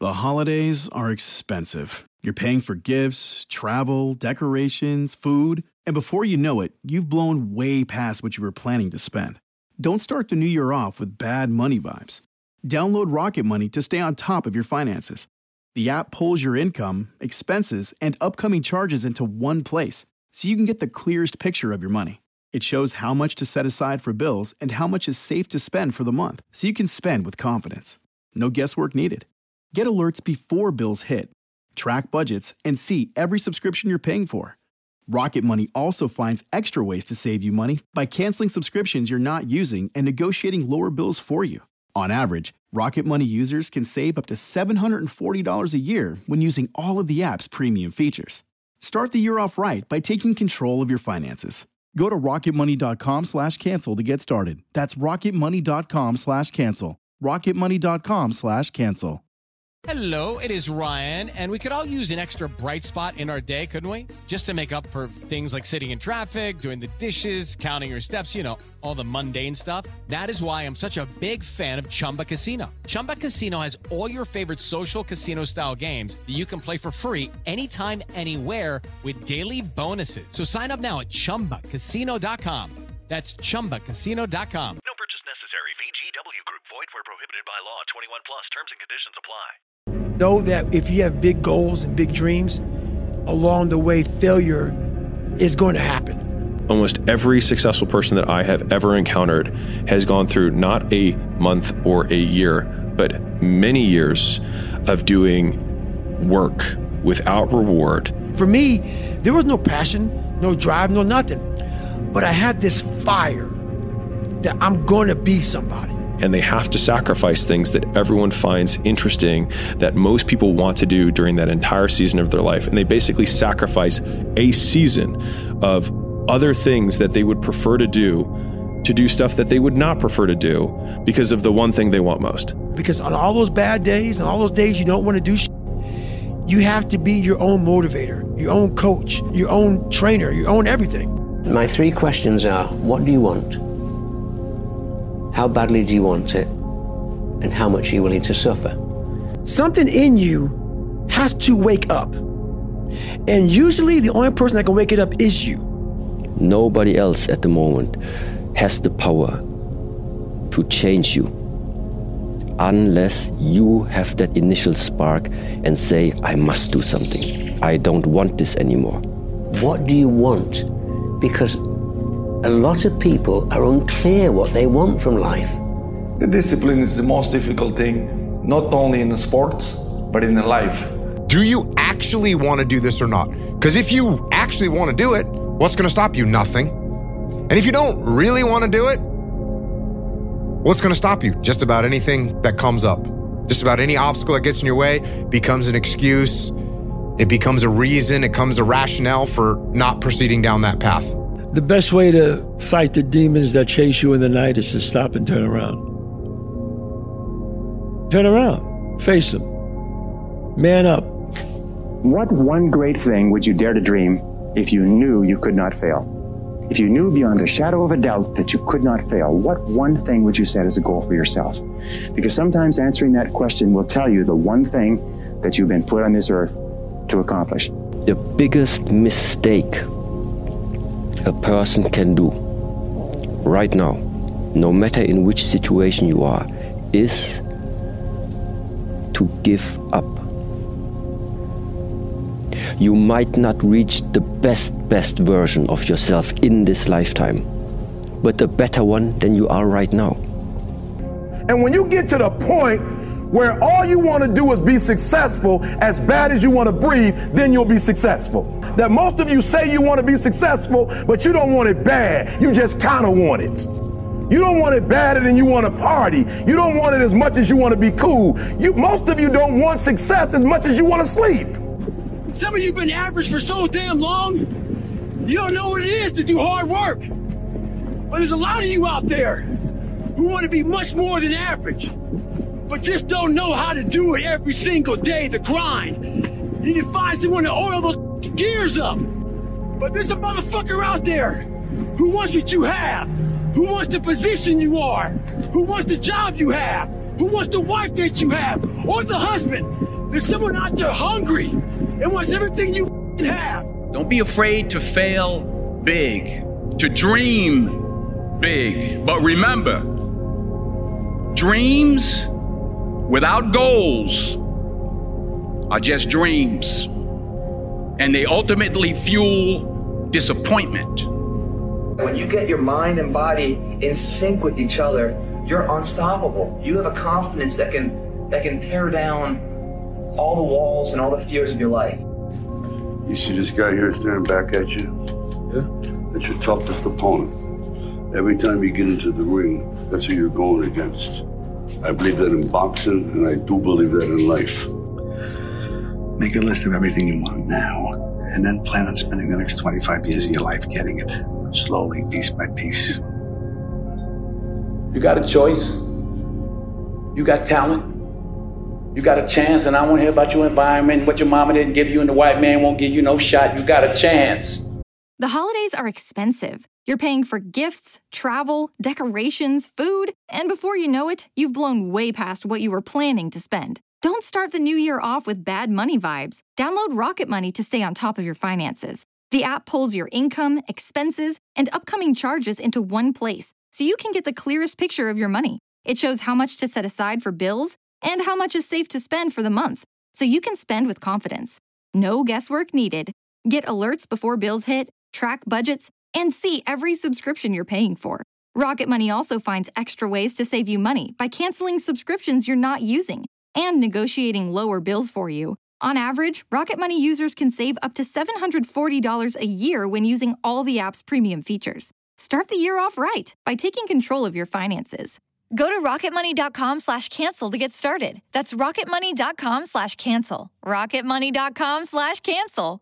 The holidays are expensive. You're paying for gifts, travel, decorations, food, and before you know it, you've blown way past what you were planning to spend. Don't start the new year off with bad money vibes. Download Rocket Money to stay on top of your finances. The app pulls your income, expenses, and upcoming charges into one place, so you can get the clearest picture of your money. It shows how much to set aside for bills and how much is safe to spend for the month, so you can spend with confidence. No guesswork needed. Get alerts before bills hit, track budgets, and see every subscription you're paying for. Rocket Money also finds extra ways to save you money by canceling subscriptions you're not using and negotiating lower bills for you. On average, Rocket Money users can save up to $740 a year when using all of the app's premium features. Start the year off right by taking control of your finances. Go to rocketmoney.com/cancel to get started. That's rocketmoney.com/cancel. rocketmoney.com/cancel. Hello, it is Ryan, and we could all use an extra bright spot in our day, couldn't we? Just to make up for things like sitting in traffic, doing the dishes, counting your steps, all the mundane stuff. That is why I'm such a big fan of Chumba Casino. Chumba Casino has all your favorite social casino-style games that you can play for free anytime, anywhere with daily bonuses. So sign up now at ChumbaCasino.com. That's ChumbaCasino.com. No purchase necessary. VGW Group. Void where prohibited by law. 21 plus. Terms and conditions apply. Know that if you have big goals and big dreams, along the way, failure is going to happen. Almost every successful person that I have ever encountered has gone through not a month or a year, but many years of doing work without reward. For me, there was no passion, no drive, no nothing. But I had this fire that I'm going to be somebody. And they have to sacrifice things that everyone finds interesting, that most people want to do during that entire season of their life. And they basically sacrifice a season of other things that they would prefer to do stuff that they would not prefer to do because of the one thing they want most. Because on all those bad days and all those days you don't want to do shit, you have to be your own motivator, your own coach, your own trainer, your own everything. My 3 questions are, what do you want? How badly do you want it? And how much are you willing to suffer? Something in you has to wake up. And usually the only person that can wake it up is you. Nobody else at the moment has the power to change you unless you have that initial spark and say, I must do something. I don't want this anymore. What do you want? Because a lot of people are unclear what they want from life. The discipline is the most difficult thing, not only in the sports, but in the life. Do you actually want to do this or not? Because if you actually want to do it, what's going to stop you? Nothing. And if you don't really want to do it, what's going to stop you? Just about anything that comes up. Just about any obstacle that gets in your way becomes an excuse. It becomes a reason. It becomes a rationale for not proceeding down that path. The best way to fight the demons that chase you in the night is to stop and turn around. Turn around. Face them. Man up. What one great thing would you dare to dream if you knew you could not fail? If you knew beyond a shadow of a doubt that you could not fail, what one thing would you set as a goal for yourself? Because sometimes answering that question will tell you the one thing that you've been put on this earth to accomplish. The biggest mistake a person can do right now, no matter in which situation you are, is to give up. You might not reach the best version of yourself in this lifetime, but a better one than you are right now. And when you get to the point where all you want to do is be successful, as bad as you want to breathe, then you'll be successful. That most of you say you want to be successful, but you don't want it bad. You just kind of want it. You don't want it badder than you want to party. You don't want it as much as you want to be cool. Most of you don't want success as much as you want to sleep. Some of you have been average for so damn long, you don't know what it is to do hard work. But there's a lot of you out there who want to be much more than average, but just don't know how to do it every single day, the grind. You need to find someone to oil those gears up. But there's a motherfucker out there who wants what you have, who wants the position you are, who wants the job you have, who wants the wife that you have, or the husband. There's someone out there hungry and wants everything you have. Don't be afraid to fail big, to dream big. But remember, dreams without goals are just dreams, and they ultimately fuel disappointment. When you get your mind and body in sync with each other, you're unstoppable. You have a confidence that can tear down all the walls and all the fears of your life. You see this guy here staring back at you? Yeah. That's your toughest opponent. Every time you get into the ring, that's who you're going against. I believe that in boxing, and I do believe that in life. Make a list of everything you want now, and then plan on spending the next 25 years of your life getting it, slowly, piece by piece. You got a choice. You got talent. You got a chance, and I want to hear about your environment, what your mama didn't give you, and the white man won't give you no shot. You got a chance. The holidays are expensive. You're paying for gifts, travel, decorations, food, and before you know it, you've blown way past what you were planning to spend. Don't start the new year off with bad money vibes. Download Rocket Money to stay on top of your finances. The app pulls your income, expenses, and upcoming charges into one place, so you can get the clearest picture of your money. It shows how much to set aside for bills and how much is safe to spend for the month, so you can spend with confidence. No guesswork needed. Get alerts before bills hit, track budgets, and see every subscription you're paying for. Rocket Money also finds extra ways to save you money by canceling subscriptions you're not using and negotiating lower bills for you. On average, Rocket Money users can save up to $740 a year when using all the app's premium features. Start the year off right by taking control of your finances. Go to rocketmoney.com/cancel to get started. That's rocketmoney.com/cancel. rocketmoney.com/cancel.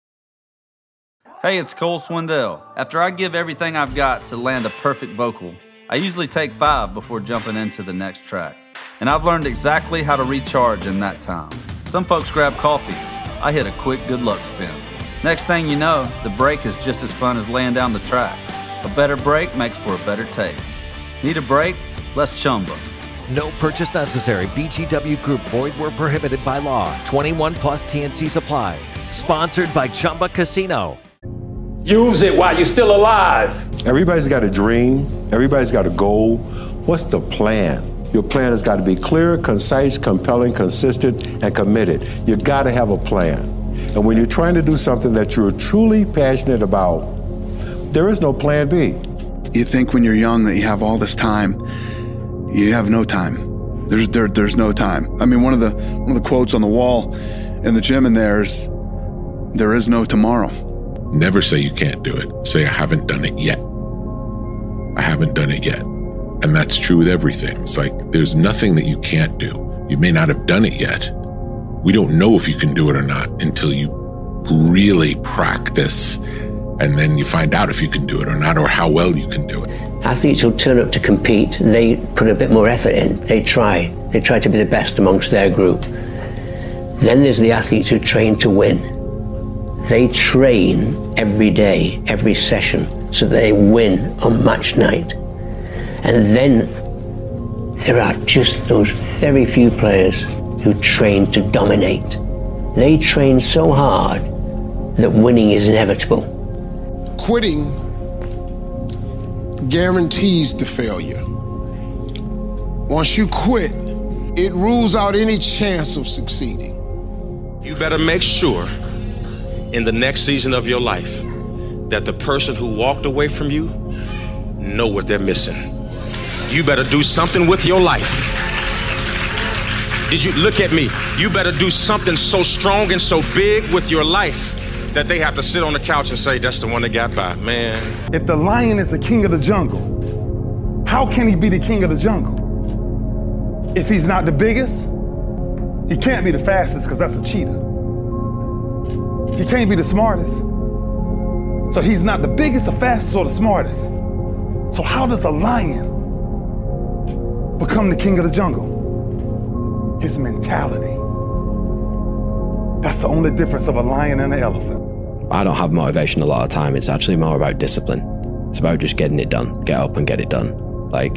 Hey, it's Cole Swindell. After I give everything I've got to land a perfect vocal, I usually take 5 before jumping into the next track. And I've learned exactly how to recharge in that time. Some folks grab coffee. I hit a quick good luck spin. Next thing you know, the break is just as fun as laying down the track. A better break makes for a better take. Need a break? Let's Chumba. No purchase necessary. VGW Group. Void where prohibited by law. 21 plus TNC Supply. Sponsored by Chumba Casino. Use it while you're still alive. Everybody's got a dream. Everybody's got a goal. What's the plan? Your plan has got to be clear, concise, compelling, consistent, and committed. You got to have a plan. And when you're trying to do something that you're truly passionate about, there is no plan B. You think when you're young that you have all this time. You have no time. There's no time. I mean, one of the quotes on the wall in the gym in there is no tomorrow. Never say you can't do it. Say, I haven't done it yet. I haven't done it yet. And that's true with everything. It's like, there's nothing that you can't do. You may not have done it yet. We don't know if you can do it or not until you really practice. And then you find out if you can do it or not, or how well you can do it. Athletes who turn up to compete, they put a bit more effort in. They try to be the best amongst their group. Then there's the athletes who train to win. They train every day, every session, so that they win on match night. And then there are just those very few players who train to dominate. They train so hard that winning is inevitable. Quitting guarantees the failure. Once you quit, it rules out any chance of succeeding. You better make sure in the next season of your life that the person who walked away from you know what they're missing. You better do something with your life. Did you look at me? You better do something so strong and so big with your life that they have to sit on the couch and say, that's the one that got by, man. If the lion is the king of the jungle, how can he be the king of the jungle? If he's not the biggest, he can't be the fastest because that's a cheetah. He can't be the smartest. So he's not the biggest, the fastest, or the smartest. So how does a lion become the king of the jungle? His mentality. That's the only difference of a lion and an elephant. I don't have motivation a lot of time. It's actually more about discipline. It's about just getting it done. Get up and get it done. Like,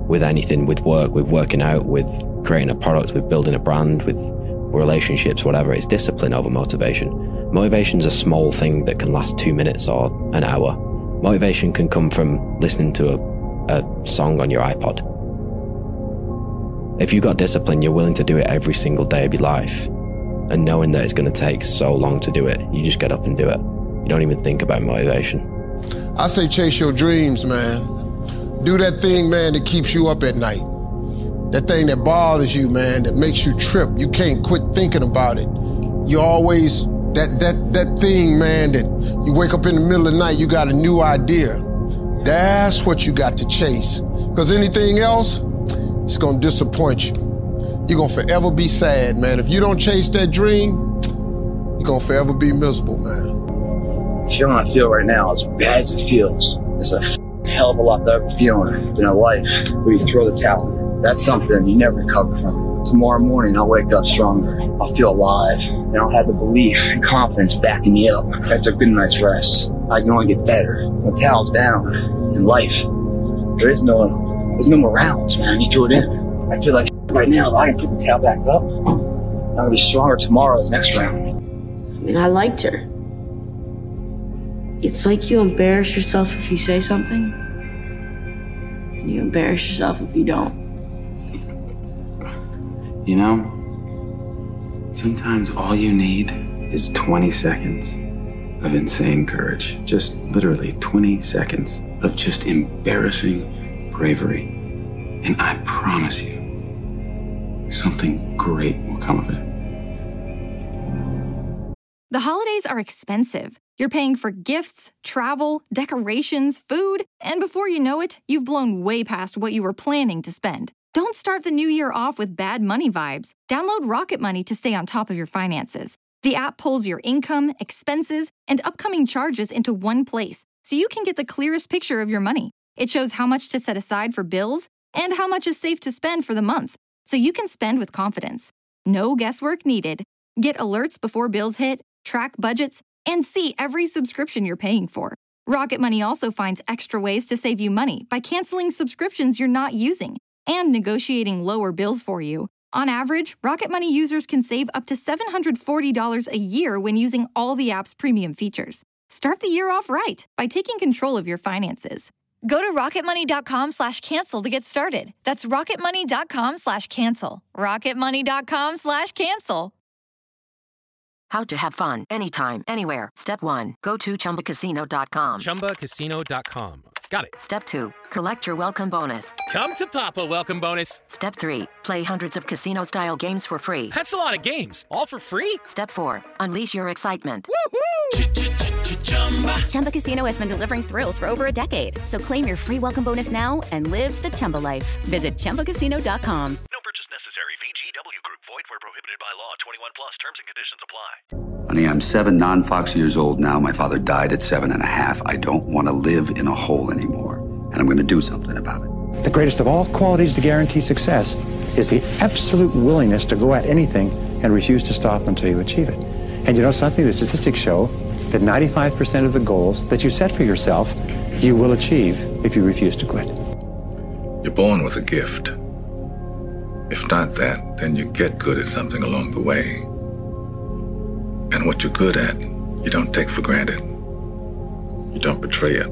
with anything, with work, with working out, with creating a product, with building a brand, with relationships, whatever. It's discipline over motivation. Motivation's a small thing that can last 2 minutes or an hour. Motivation can come from listening to a song on your iPod. If you've got discipline, you're willing to do it every single day of your life. And knowing that it's going to take so long to do it, you just get up and do it. You don't even think about motivation. I say chase your dreams, man. Do that thing, man, that keeps you up at night. That thing that bothers you, man, that makes you trip. You can't quit thinking about it. You always, that thing, man, that you wake up in the middle of the night, you got a new idea. That's what you got to chase. Because anything else, it's going to disappoint you. You're going to forever be sad, man. If you don't chase that dream, you're going to forever be miserable, man. Feeling I feel right now, as bad as it feels, it's a hell of a lot better feeling than a life where you throw the towel. That's something you never recover from. Tomorrow morning, I'll wake up stronger. I'll feel alive, and I'll have the belief and confidence backing me up after a good night's rest. I can only get better. The towel's down in life. There's no more rounds, man. You throw it in. I feel like right now, if I can put the towel back up, I'm gonna be stronger tomorrow the next round. I mean, I liked her. It's like you embarrass yourself if you say something, and you embarrass yourself if you don't. You know, sometimes all you need is 20 seconds of insane courage. Just literally 20 seconds of just embarrassing bravery. And I promise you, something great will come of it. The holidays are expensive. You're paying for gifts, travel, decorations, food, and before you know it, you've blown way past what you were planning to spend. Don't start the new year off with bad money vibes. Download Rocket Money to stay on top of your finances. The app pulls your income, expenses, and upcoming charges into one place, so you can get the clearest picture of your money. It shows how much to set aside for bills and how much is safe to spend for the month, so you can spend with confidence. No guesswork needed. Get alerts before bills hit, track budgets, and see every subscription you're paying for. Rocket Money also finds extra ways to save you money by canceling subscriptions you're not using and negotiating lower bills for you. On average, Rocket Money users can save up to $740 a year when using all the app's premium features. Start the year off right by taking control of your finances. Go to rocketmoney.com/cancel to get started. That's rocketmoney.com/cancel. rocketmoney.com/cancel. How to have fun anytime, anywhere. Step 1, go to ChumbaCasino.com. ChumbaCasino.com. Got it. Step 2, collect your welcome bonus. Come to Papa welcome bonus. Step 3, play hundreds of casino-style games for free. That's a lot of games. All for free? Step 4, unleash your excitement. Woohoo! Chumba Casino has been delivering thrills for over a decade. So claim your free welcome bonus now and live the Chumba life. Visit ChumbaCasino.com. No purchase necessary. VGW Group. Void where prohibited by law. 21 plus. Terms and conditions apply. Honey, I'm 7 non-Fox years old now. My father died at 7.5. I don't want to live in a hole anymore. And I'm going to do something about it. The greatest of all qualities to guarantee success is the absolute willingness to go at anything and refuse to stop until you achieve it. And you know something? The statistics show that 95% of the goals that you set for yourself, you will achieve if you refuse to quit. You're born with a gift. If not that, then you get good at something along the way. And what you're good at, you don't take for granted. You don't betray it.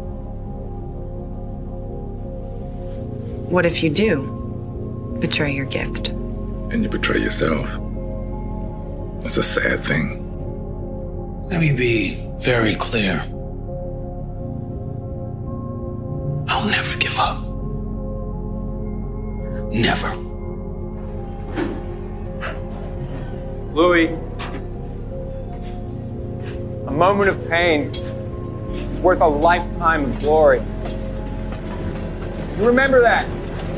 What if you do betray your gift? And you betray yourself. That's a sad thing. Let me be very clear. I'll never give up. Never. Louis, a moment of pain is worth a lifetime of glory. You remember that?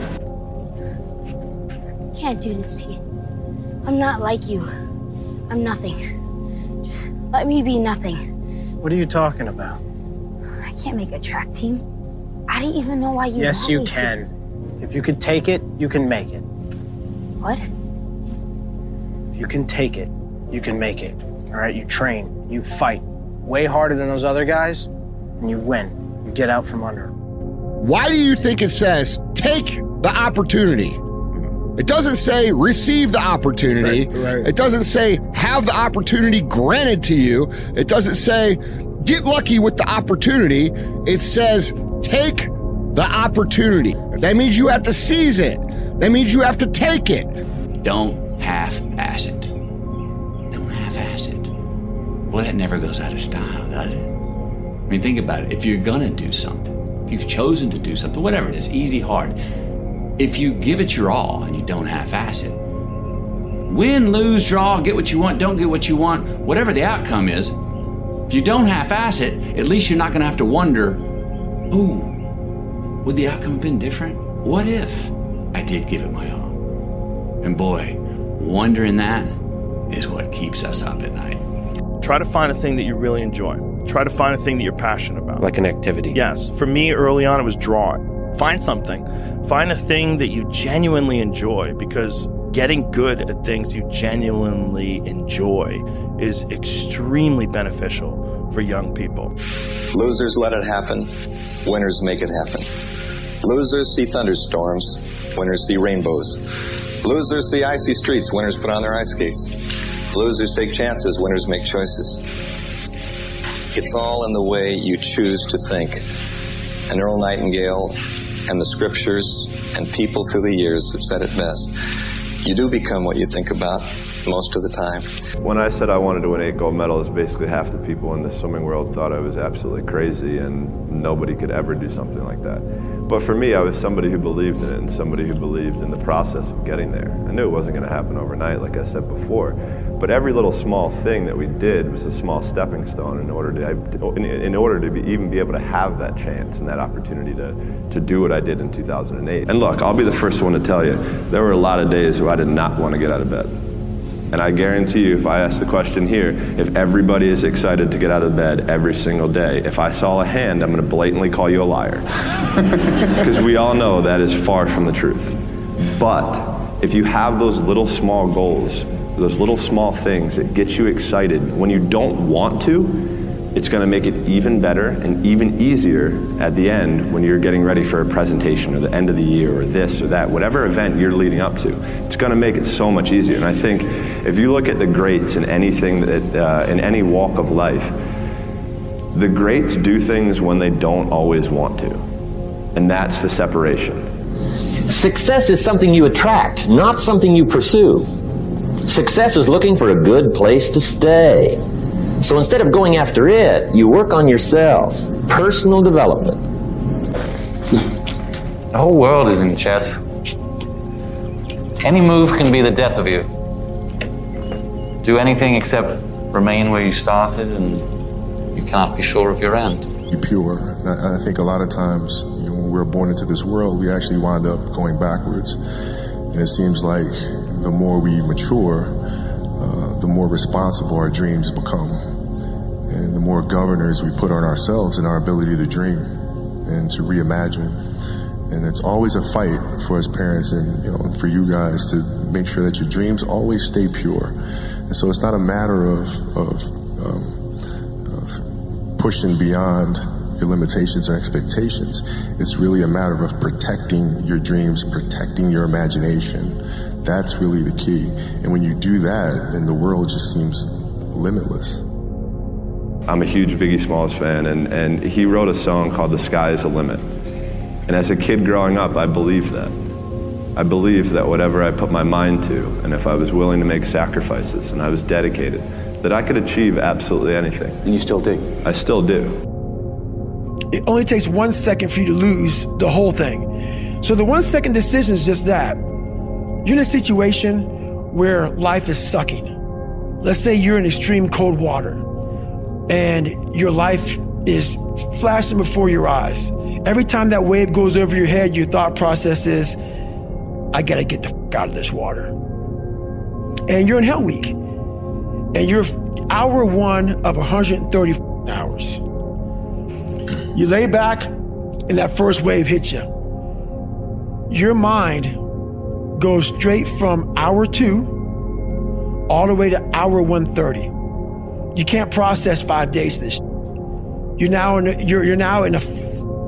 Can't do this, Pete. I'm not like you. I'm nothing. Just let me be nothing. What are you talking about? I can't make a track team. I didn't even know why you Yes, want you me can. If you could take it, you can make it. What? If you can take it, you can make it. All right, you train, you fight way harder than those other guys, and you win. You get out from under. Why do you think it says, take the opportunity. It doesn't say receive the opportunity. Right. It doesn't say have the opportunity granted to you. It doesn't say get lucky with the opportunity. It says take the opportunity. That means you have to seize it. That means you have to take it. Don't half-ass it. Don't half-ass it. Well, that never goes out of style, does it? I mean, think about it. If you're gonna do something, if you've chosen to do something, whatever it is, easy, hard, if you give it your all and you don't half-ass it, win, lose, draw, get what you want, don't get what you want, whatever the outcome is, if you don't half-ass it, at least you're not gonna have to wonder, ooh, would the outcome have been different? What if I did give it my all? And boy, wondering that is what keeps us up at night. Try to find a thing that you really enjoy. Try to find a thing that you're passionate about. Like an activity. Yes. For me, early on, it was drawing. Find something. Find a thing that you genuinely enjoy, because getting good at things you genuinely enjoy is extremely beneficial for young people. Losers let it happen. Winners make it happen. Losers see thunderstorms. Winners see rainbows. Losers see icy streets. Winners put on their ice skates. Losers take chances. Winners make choices. It's all in the way you choose to think. And Earl Nightingale and the scriptures and people through the years have said it best. You do become what you think about most of the time. When I said I wanted to win 8 gold medals, basically half the people in the swimming world thought I was absolutely crazy and nobody could ever do something like that. But for me, I was somebody who believed in it and somebody who believed in the process of getting there. I knew it wasn't going to happen overnight, like I said before, but every little small thing that we did was a small stepping stone in order to even be able to have that chance and that opportunity to do what I did in 2008. And look, I'll be the first one to tell you, there were a lot of days where I did not want to get out of bed. And I guarantee you, if I ask the question here, if everybody is excited to get out of bed every single day, if I saw a hand, I'm going to blatantly call you a liar. Because we all know that is far from the truth. But if you have those little small goals, those little small things that get you excited when you don't want to, it's going to make it even better and even easier at the end when you're getting ready for a presentation or the end of the year or this or that, whatever event you're leading up to. It's going to make it so much easier. And I think if you look at the greats in anything that, in any walk of life, the greats do things when they don't always want to. And that's the separation. Success is something you attract, not something you pursue. Success is looking for a good place to stay. So instead of going after it, you work on yourself. Personal development. The whole world is in chess. Any move can be the death of you. Do anything except remain where you started, and you can't be sure of your end. Be pure. And I think a lot of times, when we're born into this world, we actually wind up going backwards. And it seems like the more we mature, the more responsible our dreams become, and the more governors we put on ourselves and our ability to dream and to reimagine. And it's always a fight for us parents and for you guys to make sure that your dreams always stay pure. And so it's not a matter of pushing beyond your limitations or expectations. It's really a matter of protecting your dreams, protecting your imagination. That's really the key. And when you do that, then the world just seems limitless. I'm a huge Biggie Smalls fan, and he wrote a song called The Sky is the Limit. And as a kid growing up, I believed that. I believed that whatever I put my mind to, and if I was willing to make sacrifices, and I was dedicated, that I could achieve absolutely anything. And you still do? I still do. It only takes 1 second for you to lose the whole thing. So the 1 second decision is just that. You're in a situation where life is sucking. Let's say you're in extreme cold water and your life is flashing before your eyes. Every time that wave goes over your head, your thought process is, I gotta get the f out of this water. And you're in Hell Week. And you're hour 1 of 130 hours. You lay back and that first wave hits you. Your mind goes straight from hour 2 all the way to hour 130. You can't process 5 days of this. You're now in a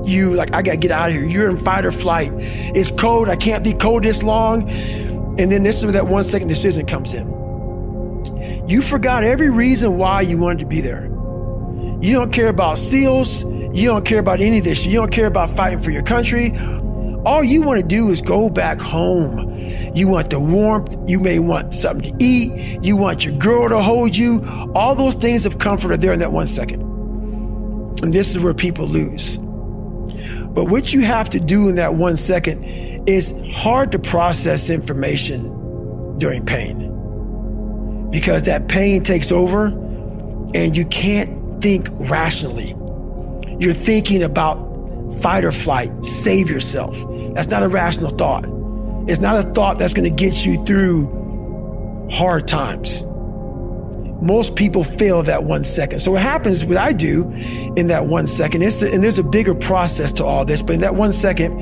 you like, I gotta get out of here. You're in fight or flight. It's cold, I can't be cold this long. And then this is where that 1 second decision comes in. You forgot every reason why you wanted to be there. You don't care about SEALs. You don't care about any of this. You don't care about fighting for your country. All you want to do is go back home. You want the warmth. You may want something to eat. You want your girl to hold you. All those things of comfort are there in that 1 second. And this is where people lose. But what you have to do in that 1 second is hard to process information during pain. Because that pain takes over and you can't think rationally. You're thinking about fight or flight, save yourself. That's not a rational thought. It's not a thought that's going to get you through hard times. Most people fail that 1 second. So what happens, what I do in that 1 second, and there's a bigger process to all this, but in that 1 second,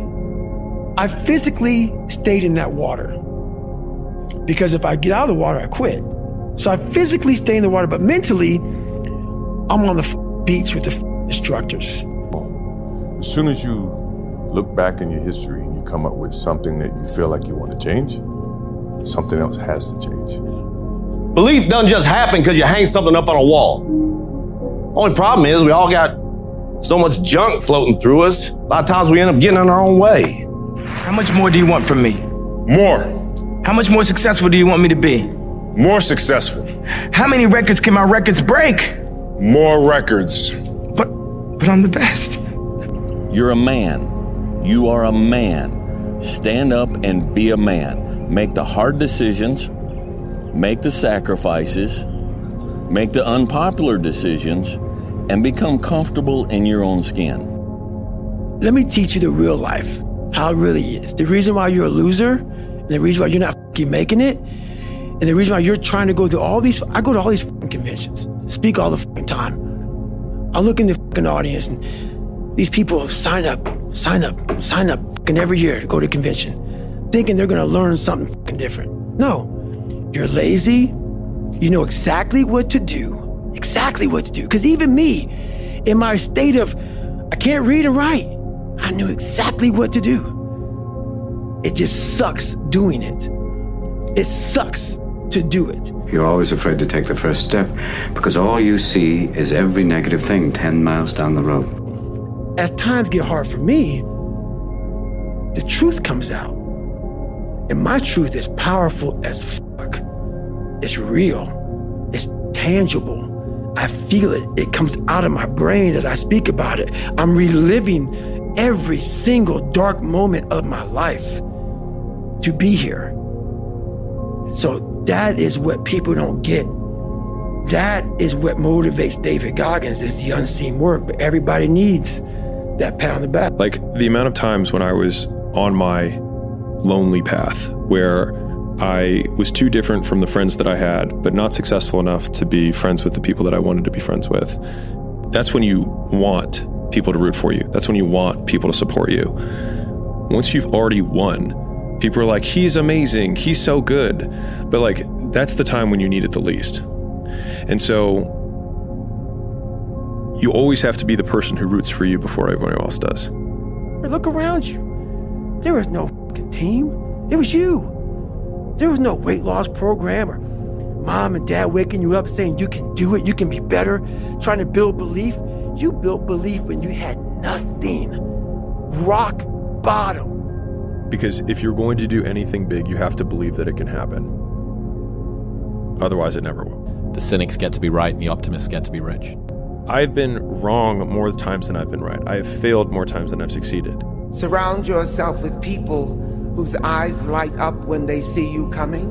I physically stayed in that water. Because if I get out of the water, I quit. So I physically stay in the water, but mentally, I'm on the beach with the instructors. As soon as you look back in your history and you come up with something that you feel like you want to change, something else has to change. Belief doesn't just happen because you hang something up on a wall. Only problem is we all got so much junk floating through us. A lot of times we end up getting in our own way. How much more do you want from me? More. How much more successful do you want me to be? More successful. How many records can my records break? More records. But I'm the best. You're a man. You are a man. Stand up and be a man. Make the hard decisions. Make the sacrifices. Make the unpopular decisions. And become comfortable in your own skin. Let me teach you the real life, how it really is. The reason why you're a loser, and the reason why you're not fucking making it, and the reason why you're trying to go to all these, I go to all these fucking conventions, speak all the fucking time. I look in the fucking audience and these people sign up fucking every year to go to convention, thinking they're gonna learn something fucking different. No, you're lazy. You know exactly what to do. Because even me, in my state of, I can't read and write, I knew exactly what to do. It just sucks doing it. It sucks to do it. You're always afraid to take the first step because all you see is every negative thing 10 miles down the road. As times get hard for me, the truth comes out. And my truth is powerful as fuck. It's real. It's tangible. I feel it. It comes out of my brain as I speak about it. I'm reliving every single dark moment of my life to be here. So that is what people don't get. That is what motivates David Goggins, is the unseen work. But everybody needs that pat on the back. Like the amount of times when I was on my lonely path where I was too different from the friends that I had, but not successful enough to be friends with the people that I wanted to be friends with. That's when you want people to root for you. That's when you want people to support you. Once you've already won, people are like, he's amazing, he's so good. But like, that's the time when you need it the least. And so you always have to be the person who roots for you before everyone else does. Look around you. There was no fucking team. It was you. There was no weight loss program or mom and dad waking you up saying you can do it, you can be better, trying to build belief. You built belief when you had nothing. Rock bottom. Because if you're going to do anything big, you have to believe that it can happen. Otherwise, it never will. The cynics get to be right and the optimists get to be rich. I've been wrong more times than I've been right. I have failed more times than I've succeeded. Surround yourself with people whose eyes light up when they see you coming.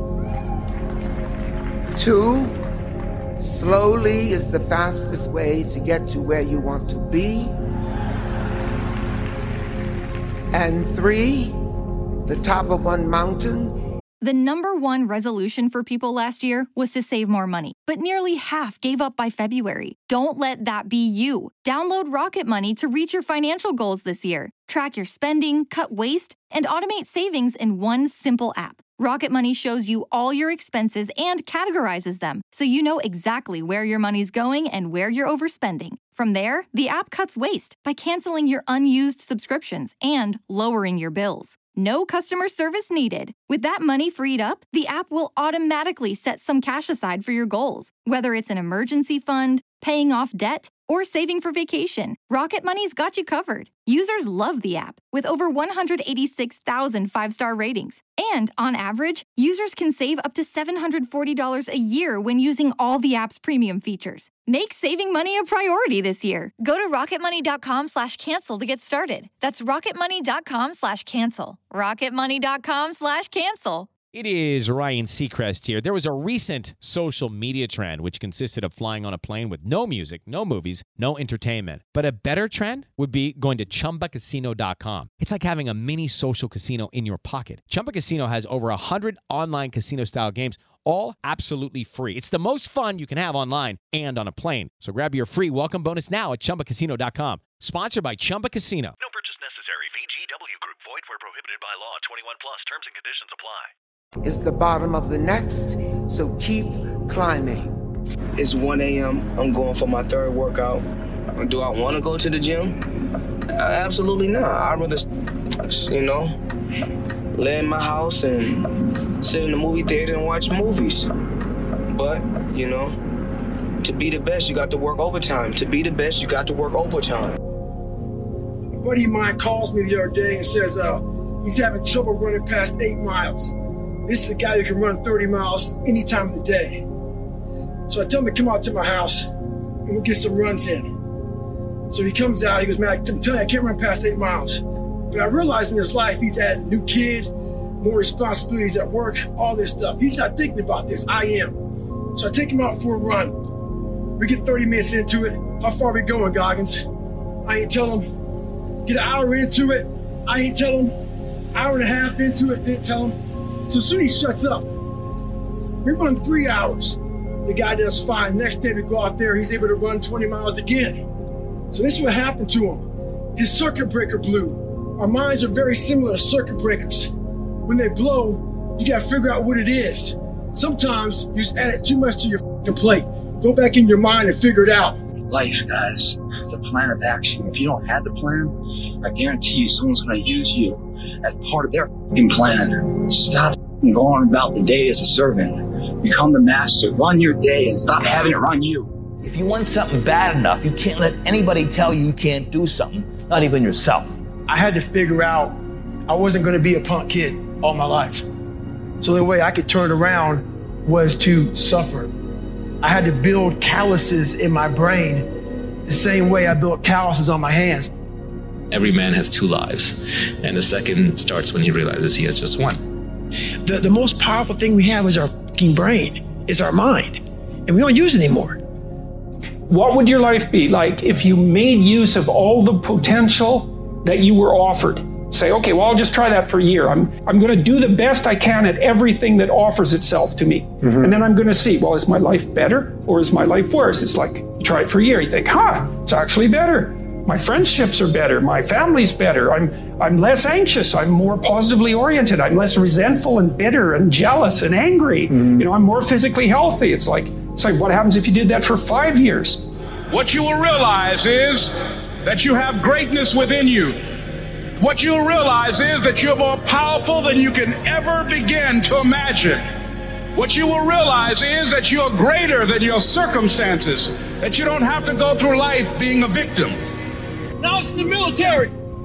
2, slowly is the fastest way to get to where you want to be. And 3, the top of one mountain. The #1 resolution for people last year was to save more money, but nearly half gave up by February. Don't let that be you. Download Rocket Money to reach your financial goals this year. Track your spending, cut waste, and automate savings in one simple app. Rocket Money shows you all your expenses and categorizes them, so you know exactly where your money's going and where you're overspending. From there, the app cuts waste by canceling your unused subscriptions and lowering your bills. No customer service needed. With that money freed up, the app will automatically set some cash aside for your goals, whether it's an emergency fund, paying off debt, or saving for vacation. Rocket Money's got you covered. Users love the app, with over 186,000 five-star ratings. And on average, users can save up to $740 a year when using all the app's premium features. Make saving money a priority this year. Go to rocketmoney.com/cancel to get started. That's rocketmoney.com/cancel. rocketmoney.com/cancel. It is Ryan Seacrest here. There was a recent social media trend which consisted of flying on a plane with no music, no movies, no entertainment. But a better trend would be going to ChumbaCasino.com. It's like having a mini social casino in your pocket. Chumba Casino has over 100 online casino-style games, all absolutely free. It's the most fun you can have online and on a plane. So grab your free welcome bonus now at ChumbaCasino.com. Sponsored by Chumba Casino. No purchase necessary. VGW Group. Void where prohibited by law. 21 plus. Terms and conditions apply. It's the bottom of the next, so keep climbing. It's 1 a.m. I'm going for my third workout. Do I want to go to the gym? Absolutely not. I'd rather, lay in my house and sit in the movie theater and watch movies. But, to be the best, you got to work overtime. To be the best, you got to work overtime. A buddy of mine calls me the other day and says he's having trouble running past 8 miles. This is a guy who can run 30 miles any time of the day. So I tell him to come out to my house and we'll get some runs in. So he comes out, he goes, man, I'm telling you, I can't run past 8 miles. But I realize in his life, he's had a new kid, more responsibilities at work, all this stuff. He's not thinking about this, I am. So I take him out for a run. We get 30 minutes into it. How far are we going, Goggins? I ain't tell him. Get an hour into it. I ain't tell him. Hour and a half into it, didn't tell him. So soon he shuts up. We run 3 hours. The guy does fine. Next day we go out there, he's able to run 20 miles again. So this is what happened to him. His circuit breaker blew. Our minds are very similar to circuit breakers. When they blow, you gotta figure out what it is. Sometimes you just add it too much to your plate. Go back in your mind and figure it out. Life, guys, is a plan of action. If you don't have the plan, I guarantee you someone's gonna use you as part of their plan. Stop going about the day as a servant. Become the master. Run your day and stop having it run you. If you want something bad enough, you can't let anybody tell you you can't do something, not even yourself. I had to figure out I wasn't going to be a punk kid all my life. So the only way I could turn around was to suffer. I had to build calluses in my brain the same way I built calluses on my hands. Every man has 2 lives, and the second starts when he realizes he has just one. The most powerful thing we have is our fucking brain, is our mind, and we don't use it anymore. What would your life be like if you made use of all the potential that you were offered? Say, okay, well, I'll just try that for a year. I'm going to do the best I can at everything that offers itself to me. Mm-hmm. And then I'm going to see, well, is my life better or is my life worse? It's like, you try it for a year, you think, it's actually better. My friendships are better. My family's better. I'm less anxious. I'm more positively oriented. I'm less resentful and bitter and jealous and angry. Mm-hmm. I'm more physically healthy. It's like, what happens if you did that for 5 years? What you will realize is that you have greatness within you. What you'll realize is that you're more powerful than you can ever begin to imagine. What you will realize is that you're greater than your circumstances, that you don't have to go through life being a victim. When I was in the military,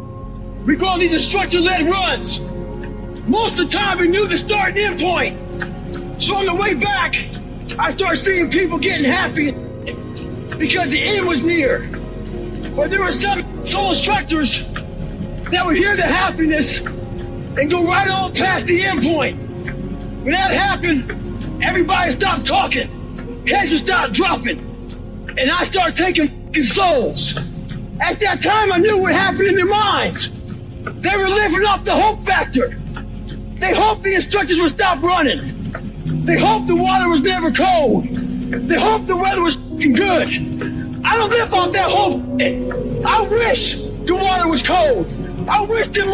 we go on these instructor-led runs. Most of the time we knew the start and end point. So on the way back, I started seeing people getting happy because the end was near. But there were some instructors that would hear the happiness and go right on past the end point. When that happened, everybody stopped talking. Heads would start dropping. And I started taking souls. At that time, I knew what happened in their minds. They were living off the hope factor. They hoped the instructors would stop running. They hoped the water was never cold. They hoped the weather was good. I don't live off that hope. I wish the water was cold. I wish them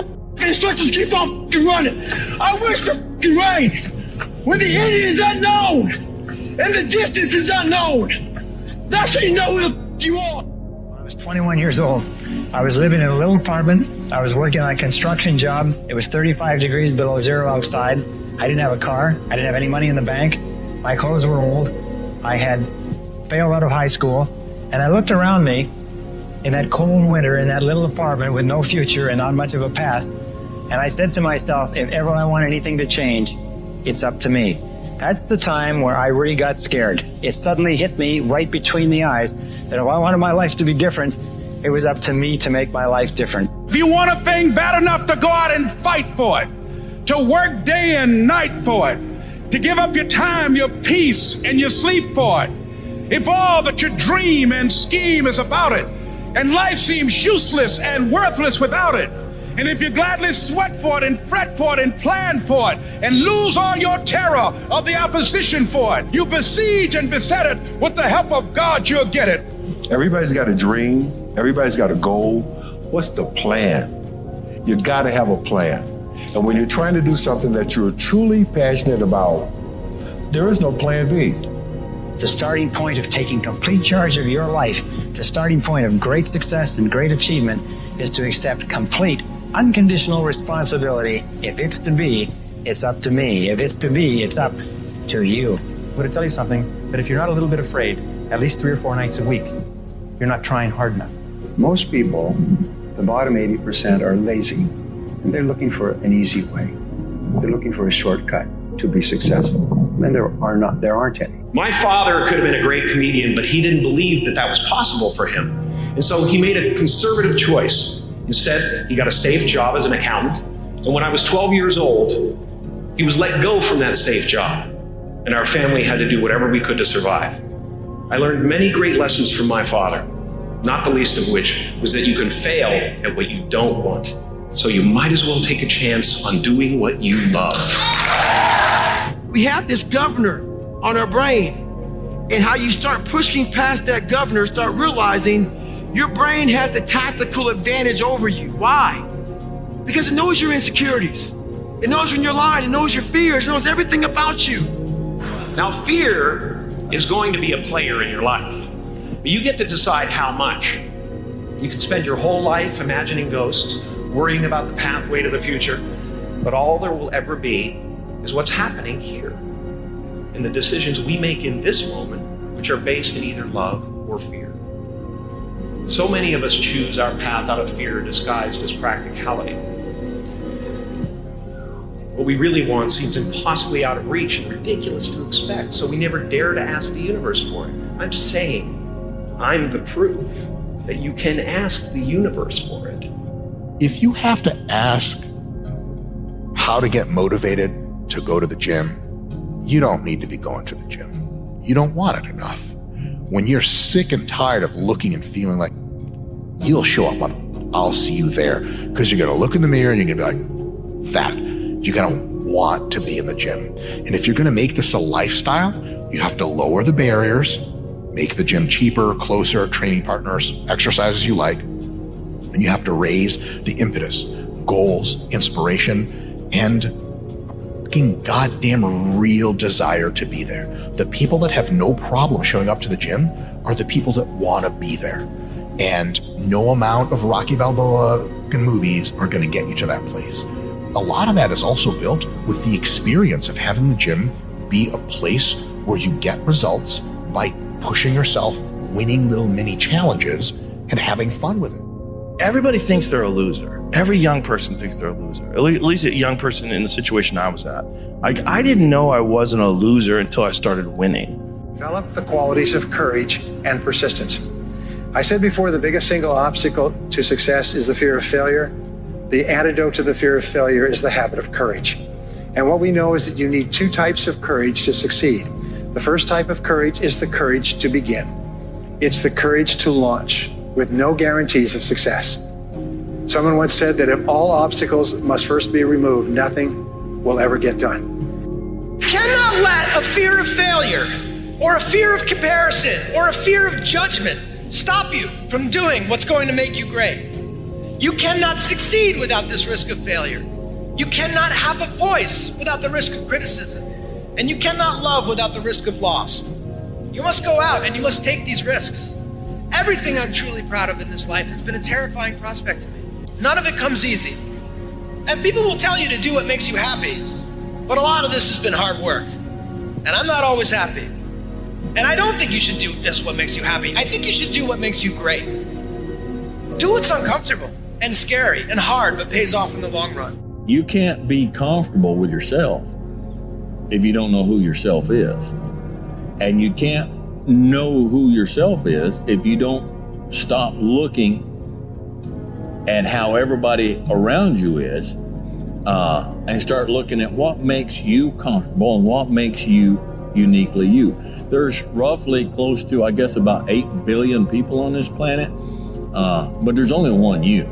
instructors keep on running. I wish the rain. When the Indian is unknown and the distance is unknown, that's when you know who the you are. When I was 21 years old, I was living in a little apartment. I was working on a construction job. It was 35 degrees below zero outside. I didn't have a car. I didn't have any money in the bank. My clothes were old. I had failed out of high school. And I looked around me in that cold winter in that little apartment with no future and not much of a past. And I said to myself, if ever I want anything to change, it's up to me. That's the time where I really got scared. It suddenly hit me right between the eyes that if I wanted my life to be different, it was up to me to make my life different. If you want a thing bad enough to go out and fight for it, to work day and night for it, to give up your time, your peace, and your sleep for it, if all that you dream and scheme is about it, and life seems useless and worthless without it, and if you gladly sweat for it and fret for it and plan for it and lose all your terror of the opposition for it, you besiege and beset it, with the help of God you'll get it. Everybody's got a dream. Everybody's got a goal. What's the plan? You got to have a plan. And when you're trying to do something that you're truly passionate about, there is no plan B. The starting point of taking complete charge of your life, the starting point of great success and great achievement, is to accept complete, unconditional responsibility. If it's to be, it's up to me. If it's to be, it's up to you. I'm going to tell you something, that if you're not a little bit afraid, at least 3 or 4 nights a week, you're not trying hard enough. Most people, the bottom 80%, are lazy, and they're looking for an easy way. They're looking for a shortcut to be successful, and there aren't any. My father could have been a great comedian, but he didn't believe that that was possible for him. And so he made a conservative choice. Instead, he got a safe job as an accountant. And when I was 12 years old, he was let go from that safe job. And our family had to do whatever we could to survive. I learned many great lessons from my father, not the least of which was that you can fail at what you don't want. So you might as well take a chance on doing what you love. We have this governor on our brain, and how you start pushing past that governor, start realizing your brain has the tactical advantage over you. Why? Because it knows your insecurities. It knows when you're lying. It knows your fears. It knows everything about you. Now, fear is going to be a player in your life, but you get to decide how much. You can spend your whole life imagining ghosts, worrying about the pathway to the future, but all there will ever be is what's happening here, and the decisions we make in this moment, which are based in either love or fear. So many of us choose our path out of fear disguised as practicality. What we really want seems impossibly out of reach and ridiculous to expect, so we never dare to ask the universe for it. I'm saying, I'm the proof that you can ask the universe for it. If you have to ask how to get motivated to go to the gym, you don't need to be going to the gym. You don't want it enough. When you're sick and tired of looking and feeling like you'll show up on, I'll see you there, because you're going to look in the mirror and you're going to be like, that. You're going to want to be in the gym. And if you're going to make this a lifestyle, you have to lower the barriers, make the gym cheaper, closer, training partners, exercises you like, and you have to raise the impetus, goals, inspiration, and fucking goddamn real desire to be there. The people that have no problem showing up to the gym are the people that want to be there. And no amount of Rocky Balboa movies are going to get you to that place. A lot of that is also built with the experience of having the gym be a place where you get results by pushing yourself, winning little mini challenges, and having fun with it. Everybody thinks they're a loser. Every young person thinks they're a loser. At least a young person in the situation I was at. I didn't know I wasn't a loser until I started winning. Develop the qualities of courage and persistence. I said before, the biggest single obstacle to success is the fear of failure. The antidote to the fear of failure is the habit of courage. And what we know is that you need 2 types of courage to succeed. The first type of courage is the courage to begin. It's the courage to launch with no guarantees of success. Someone once said that if all obstacles must first be removed, nothing will ever get done. You cannot let a fear of failure or a fear of comparison or a fear of judgment stop you from doing what's going to make you great. You cannot succeed without this risk of failure. You cannot have a voice without the risk of criticism. And you cannot love without the risk of loss. You must go out and you must take these risks. Everything I'm truly proud of in this life has been a terrifying prospect to me. None of it comes easy. And people will tell you to do what makes you happy. But a lot of this has been hard work. And I'm not always happy. And I don't think you should do just what makes you happy. I think you should do what makes you great. Do what's uncomfortable and scary and hard, but pays off in the long run. You can't be comfortable with yourself if you don't know who yourself is. And you can't know who yourself is if you don't stop looking at how everybody around you is and start looking at what makes you comfortable and what makes you uniquely you. There's roughly close to, I guess, about 8 billion people on this planet, but there's only one you.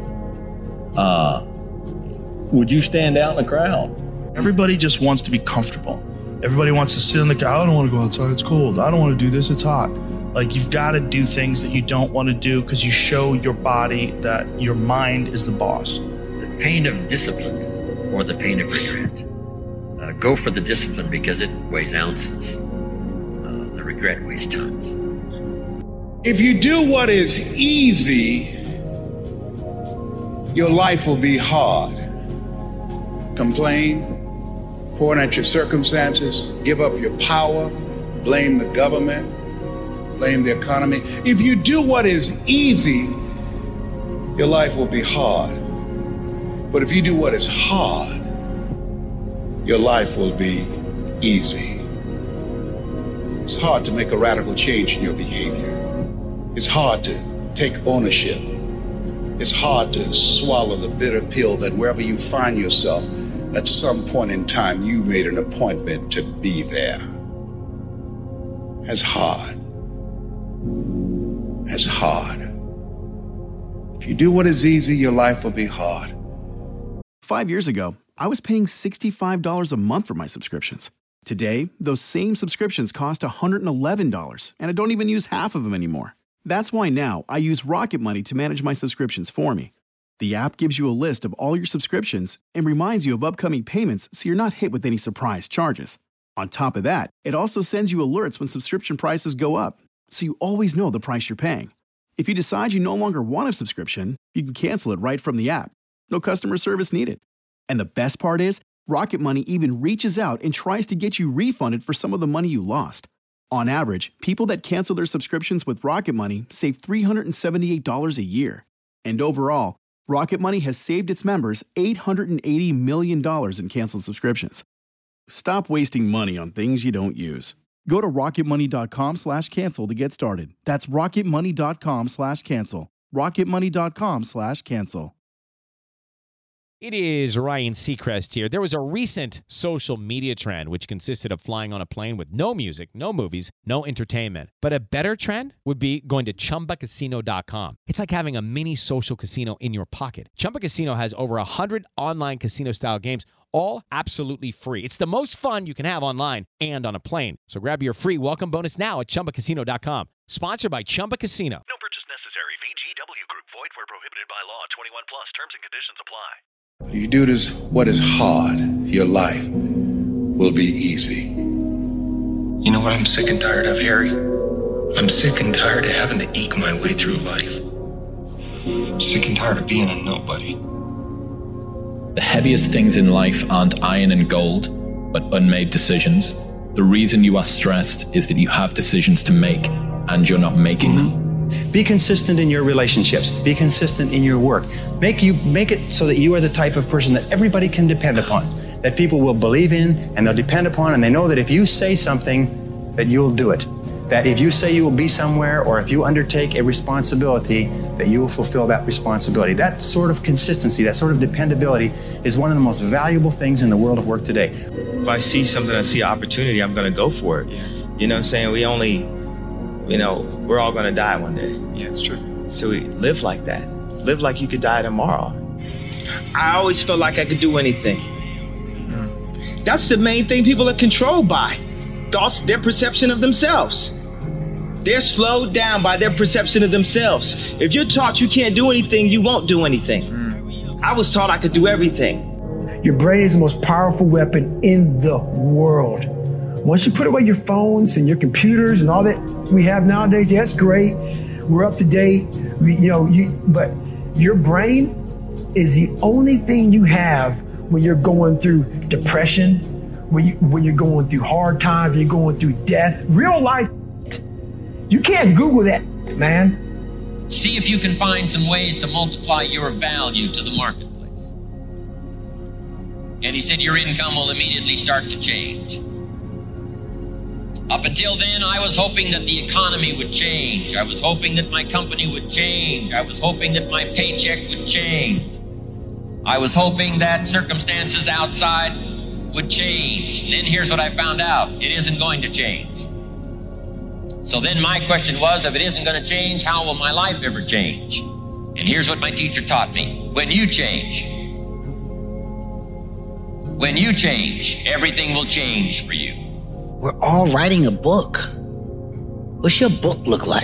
Would you stand out in the crowd? Everybody just wants to be comfortable. Everybody wants to sit in the car. I don't want to go outside. It's cold. I don't want to do this. It's hot. Like, you've got to do things that you don't want to do because you show your body that your mind is the boss. The pain of discipline or the pain of regret. Go for the discipline because it weighs ounces. The regret weighs tons. If you do what is easy, your life will be hard. Complain, point at your circumstances, give up your power, blame the government, blame the economy. If you do what is easy, your life will be hard. But if you do what is hard, your life will be easy. It's hard to make a radical change in your behavior. It's hard to take ownership. It's hard to swallow the bitter pill that wherever you find yourself, at some point in time, you made an appointment to be there. That's hard. That's hard. If you do what is easy, your life will be hard. 5 years ago, I was paying $65 a month for my subscriptions. Today, those same subscriptions cost $111, and I don't even use half of them anymore. That's why now I use Rocket Money to manage my subscriptions for me. The app gives you a list of all your subscriptions and reminds you of upcoming payments so you're not hit with any surprise charges. On top of that, it also sends you alerts when subscription prices go up, so you always know the price you're paying. If you decide you no longer want a subscription, you can cancel it right from the app. No customer service needed. And the best part is, Rocket Money even reaches out and tries to get you refunded for some of the money you lost. On average, people that cancel their subscriptions with Rocket Money save $378 a year. And overall, Rocket Money has saved its members $880 million in canceled subscriptions. Stop wasting money on things you don't use. Go to rocketmoney.com/cancel to get started. That's rocketmoney.com/cancel. rocketmoney.com/cancel. It is Ryan Seacrest here. There was a recent social media trend which consisted of flying on a plane with no music, no movies, no entertainment. But a better trend would be going to ChumbaCasino.com. It's like having a mini social casino in your pocket. Chumba Casino has over 100 online casino-style games, all absolutely free. It's the most fun you can have online and on a plane. So grab your free welcome bonus now at ChumbaCasino.com. Sponsored by Chumba Casino. No purchase necessary. VGW Group. Void where prohibited by law. 21 plus. Terms and conditions apply. If you do this, what is hard, your life will be easy. You know what I'm sick and tired of, Harry? I'm sick and tired of having to eke my way through life. I'm sick and tired of being a nobody. The heaviest things in life aren't iron and gold, but unmade decisions. The reason you are stressed is that you have decisions to make, and you're not making them. Be consistent in your relationships. Be consistent in your work. Make it so that you are the type of person that everybody can depend upon, that people will believe in and they'll depend upon, and they know that if you say something, that you'll do it. That if you say you will be somewhere, or if you undertake a responsibility, that you will fulfill that responsibility. That sort of consistency, that sort of dependability is one of the most valuable things in the world of work today. If I see something, I see opportunity, I'm going to go for it. Yeah. You know what I'm saying? We're all going to die one day. Yeah, it's true. So we live like that. Live like you could die tomorrow. I always felt like I could do anything. That's the main thing people are controlled by. Thoughts, their perception of themselves. They're slowed down by their perception of themselves. If you're taught you can't do anything, you won't do anything. I was taught I could do everything. Your brain is the most powerful weapon in the world. Once you put away your phones and your computers and all that we have nowadays, yeah, that's great. We're up to date. But your brain is the only thing you have when you're going through depression, when you're going through hard times, you're going through death, real life. You can't Google that, man. See if you can find some ways to multiply your value to the marketplace. And he said your income will immediately start to change. Up until then, I was hoping that the economy would change. I was hoping that my company would change. I was hoping that my paycheck would change. I was hoping that circumstances outside would change. And then here's what I found out. It isn't going to change. So then my question was, if it isn't going to change, how will my life ever change? And here's what my teacher taught me. When you change, everything will change for you. We're all writing a book. What's your book look like?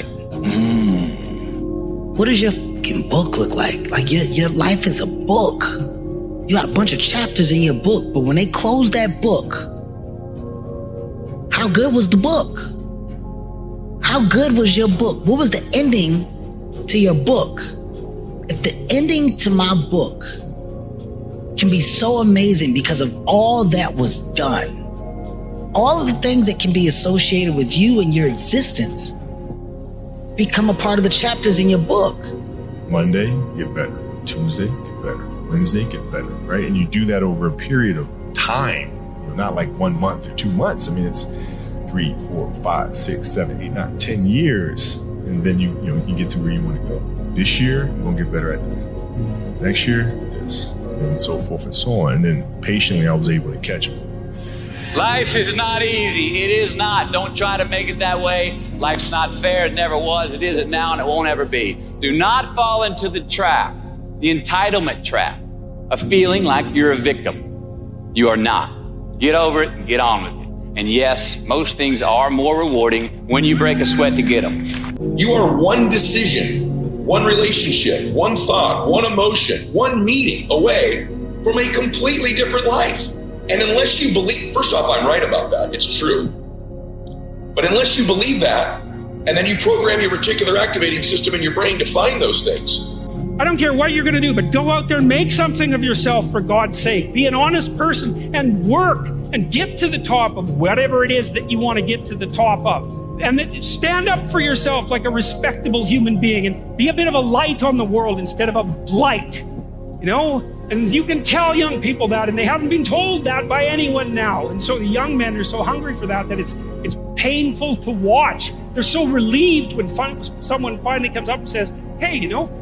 What does your fucking book look like? Like your life is a book. You got a bunch of chapters in your book, but when they close that book, how good was the book? How good was your book? What was the ending to your book? If the ending to my book can be so amazing because of all that was done, all of the things that can be associated with you and your existence become a part of the chapters in your book. Monday, get better. Tuesday, get better. Wednesday, get better, right? And you do that over a period of time, not like 1 month or 2 months. I mean, it's 3, 4, 5, 6, 7, 8, 9, 10 years. And then you get to where you want to go. This year, you're going to get better at that. Next year, this, and so forth and so on. And then patiently, I was able to catch them. Life is not easy. It is not. Don't try to make it that way. Life's not fair. It never was. It isn't now, and it won't ever be. Do not fall into the trap, the entitlement trap, of feeling like you're a victim. You are not. Get over it and get on with it. And yes, most things are more rewarding when you break a sweat to get them. You are one decision, one relationship, one thought, one emotion, one meeting away from a completely different life. And unless you believe, first off, I'm right about that. It's true. But unless you believe that, and then you program your reticular activating system in your brain to find those things. I don't care what you're going to do, but go out there and make something of yourself for God's sake. Be an honest person and work and get to the top of whatever it is that you want to get to the top of. And then stand up for yourself like a respectable human being and be a bit of a light on the world instead of a blight, And you can tell young people that, and they haven't been told that by anyone now. And so the young men are so hungry for that it's painful to watch. They're so relieved when someone finally comes up and says, hey,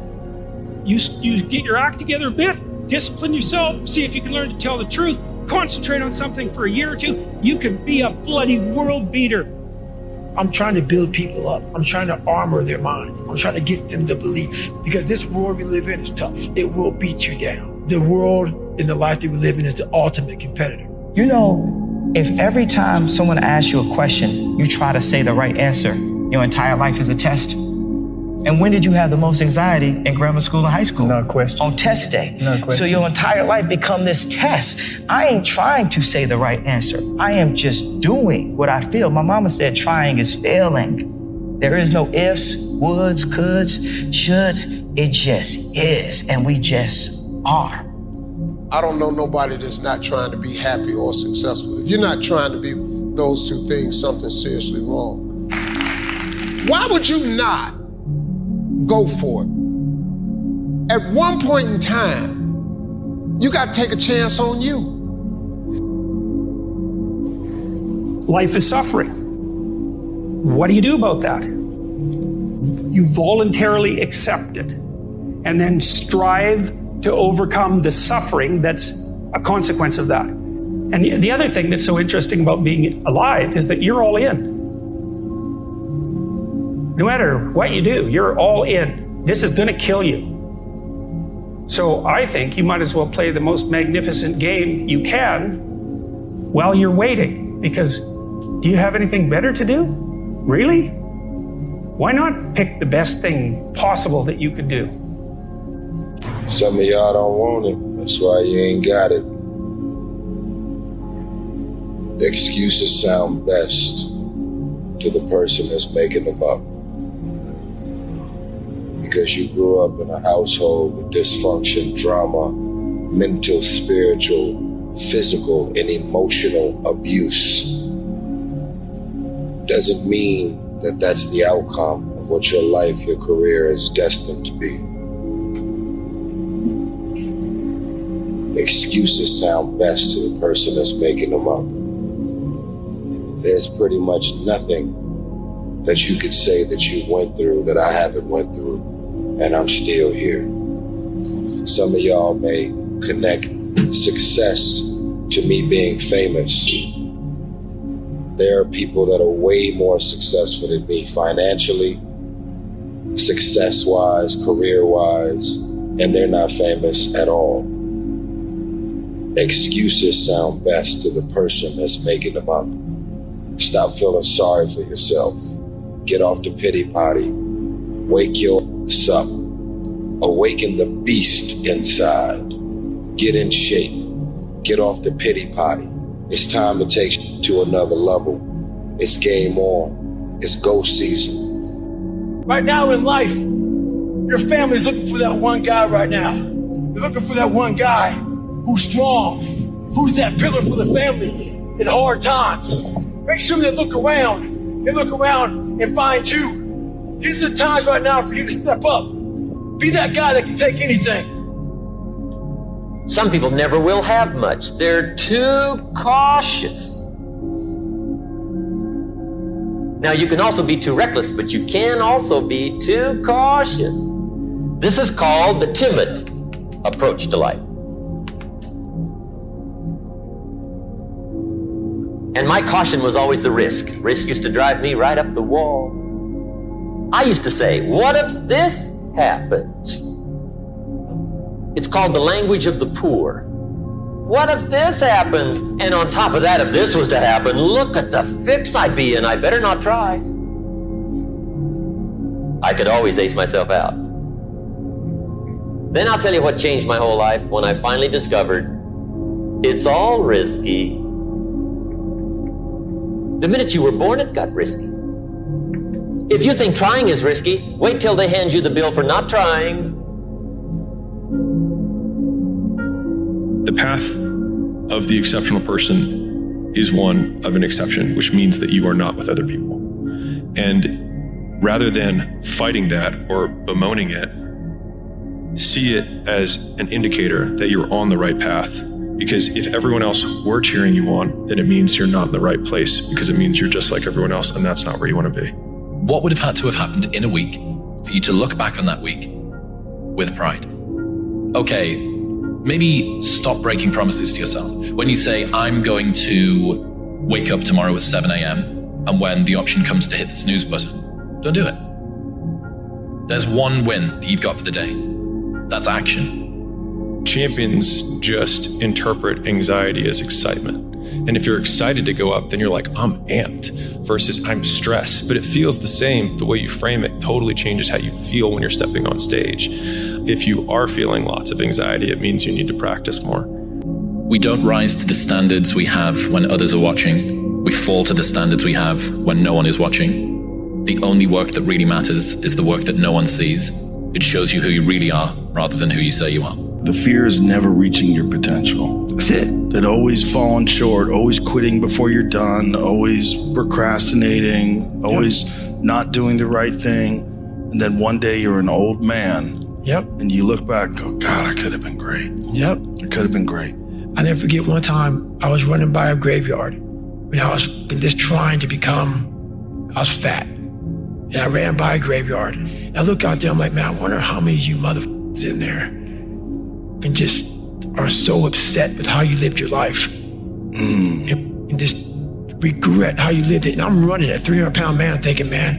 you get your act together a bit, discipline yourself, see if you can learn to tell the truth, concentrate on something for a year or two, you can be a bloody world beater. I'm trying to build people up. I'm trying to armor their mind. I'm trying to get them the belief. Because this world we live in is tough. It will beat you down. The world and the life that we live in is the ultimate competitor. If every time someone asks you a question, you try to say the right answer, your entire life is a test. And when did you have the most anxiety in grammar school and high school? No question. On test day. No question. So your entire life become this test. I ain't trying to say the right answer. I am just doing what I feel. My mama said trying is failing. There is no ifs, woulds, coulds, shoulds. It just is, and we just are. I don't know nobody that's not trying to be happy or successful. If you're not trying to be those two things, something's seriously wrong. Why would you not go for it? At one point in time, you got to take a chance on you. Life is suffering. What do you do about that? You voluntarily accept it and then strive to overcome the suffering that's a consequence of that. And the other thing that's so interesting about being alive is that you're all in. No matter what you do, you're all in. This is going to kill you. So I think you might as well play the most magnificent game you can while you're waiting. Because do you have anything better to do? Really? Why not pick the best thing possible that you could do? Some of y'all don't want it. That's why you ain't got it. The excuses sound best to the person that's making them up. Because you grew up in a household with dysfunction, drama, mental, spiritual, physical, and emotional abuse. Doesn't mean that that's the outcome of what your life, your career is destined to be. Excuses sound best to the person that's making them up. There's pretty much nothing that you could say that you went through that I haven't went through, and I'm still here. Some of y'all may connect success to me being famous. There are people that are way more successful than me financially, success-wise, career-wise, and they're not famous at all. Excuses sound best to the person that's making them up. Stop feeling sorry for yourself. Get off the pity potty. Wake your ass up. Awaken the beast inside. Get in shape. Get off the pity potty. It's time to take to another level. It's game on. It's go season. Right now in life, your family's looking for that one guy right now. They're looking for that one guy who's strong, who's that pillar for the family in hard times. Make sure they look around. They look around and find you. These are the times right now for you to step up. Be that guy that can take anything. Some people never will have much. They're too cautious. Now, you can also be too reckless, but you can also be too cautious. This is called the timid approach to life. And my caution was always the risk. Risk used to drive me right up the wall. I used to say, what if this happens? It's called the language of the poor. What if this happens? And on top of that, if this was to happen, look at the fix I'd be in. I better not try. I could always ace myself out. Then I'll tell you what changed my whole life when I finally discovered it's all risky. The minute you were born, it got risky. If you think trying is risky, wait till they hand you the bill for not trying. The path of the exceptional person is one of an exception, which means that you are not with other people. And rather than fighting that or bemoaning it, see it as an indicator that you're on the right path. Because if everyone else were cheering you on, then it means you're not in the right place, because it means you're just like everyone else, and that's not where you want to be. What would have had to have happened in a week for you to look back on that week with pride? Okay, maybe stop breaking promises to yourself. When you say, I'm going to wake up tomorrow at 7 a.m., and when the option comes to hit the snooze button, don't do it. There's one win that you've got for the day. That's action. Champions just interpret anxiety as excitement. And if you're excited to go up, then you're like, I'm amped, versus I'm stressed. But it feels the same. The way you frame it totally changes how you feel when you're stepping on stage. If you are feeling lots of anxiety, it means you need to practice more. We don't rise to the standards we have when others are watching. We fall to the standards we have when no one is watching. The only work that really matters is the work that no one sees. It shows you who you really are rather than who you say you are. The fear is never reaching your potential. That's it. That always falling short, always quitting before you're done, always procrastinating, always not doing the right thing. And then one day you're an old man. Yep. And you look back and go, God, I could have been great. Yep. I could have been great. I never forget one time I was running by a graveyard when I was just trying to become, I was fat. And I ran by a graveyard. And I look out there, I'm like, man, I wonder how many of you motherfuckers in there and just are so upset with how you lived your life. And just regret how you lived it. And I'm running a 300-pound man thinking, man,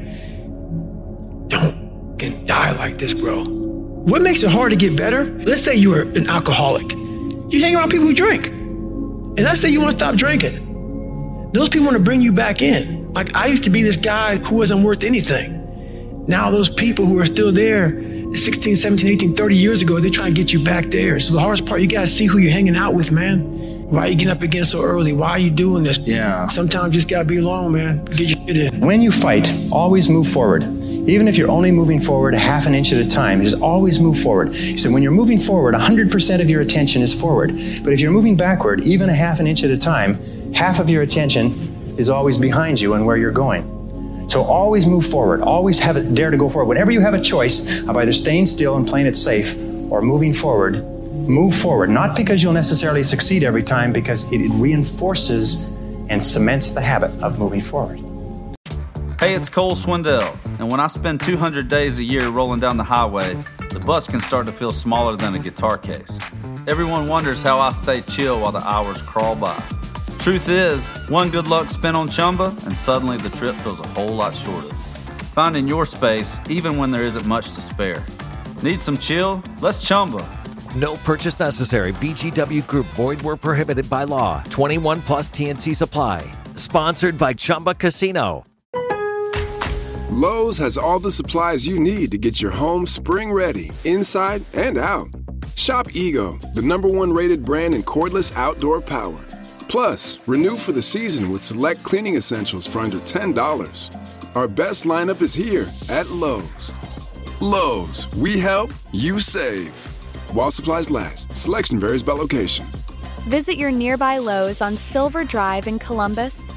don't die like this, bro. What makes it hard to get better? Let's say you were an alcoholic. You hang around people who drink. And let's say you want to stop drinking. Those people want to bring you back in. Like I used to be this guy who wasn't worth anything. Now those people who are still there 16, 17, 18, 30 years ago, they're trying to get you back there. So the hardest part, you got to see who you're hanging out with, man. Why are you getting up again so early? Why are you doing this? Yeah. Sometimes you just got to be alone, man. Get your shit in. When you fight, always move forward. Even if you're only moving forward half an inch at a time, just always move forward. So when you're moving forward, 100% of your attention is forward. But if you're moving backward, even a half an inch at a time, half of your attention is always behind you and where you're going. So always move forward. Always dare to go forward. Whenever you have a choice of either staying still and playing it safe or moving forward, move forward. Not because you'll necessarily succeed every time, because it reinforces and cements the habit of moving forward. Hey, it's Cole Swindell, and when I spend 200 days a year rolling down the highway, the bus can start to feel smaller than a guitar case. Everyone wonders how I stay chill while the hours crawl by. Truth is, one good luck spin on Chumba, and suddenly the trip feels a whole lot shorter. Finding your space, even when there isn't much to spare. Need some chill? Let's Chumba. No purchase necessary. VGW Group. Void where prohibited by law. 21 plus TNC Supply. Sponsored by Chumba Casino. Lowe's has all the supplies you need to get your home spring ready, inside and out. Shop Ego, the #1 rated brand in cordless outdoor power. Plus, renew for the season with select cleaning essentials for under $10. Our best lineup is here at Lowe's. Lowe's, we help, you save. While supplies last, selection varies by location. Visit your nearby Lowe's on Silver Drive in Columbus.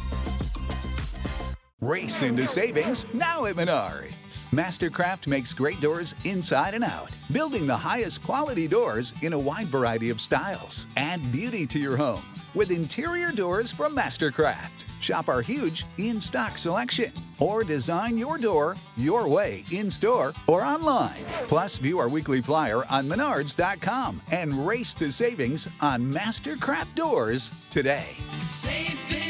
Race into savings now at Menards. Mastercraft makes great doors inside and out, building the highest quality doors in a wide variety of styles. Add beauty to your home with interior doors from Mastercraft. Shop our huge in-stock selection or design your door your way in-store or online. Plus, view our weekly flyer on Menards.com and race to savings on Mastercraft doors today. Save big.